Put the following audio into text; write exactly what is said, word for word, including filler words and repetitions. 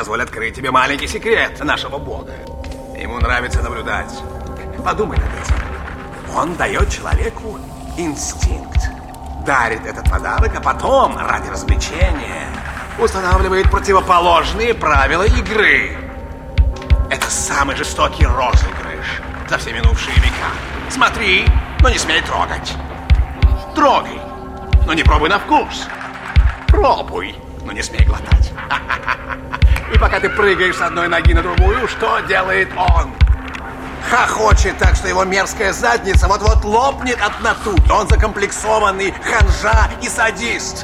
позволь открыть тебе маленький секрет нашего бога. Ему нравится наблюдать. Подумай над этим. Он дает человеку инстинкт. Дарит этот подарок, а потом, ради развлечения, устанавливает противоположные правила игры. Это самый жестокий розыгрыш за все минувшие века. Смотри, но не смей трогать. Трогай, но не пробуй на вкус. Пробуй, но не смей глотать. И пока ты прыгаешь с одной ноги на другую, что делает он? Хохочет так, что его мерзкая задница вот-вот лопнет от натуги. Он закомплексованный ханжа и садист.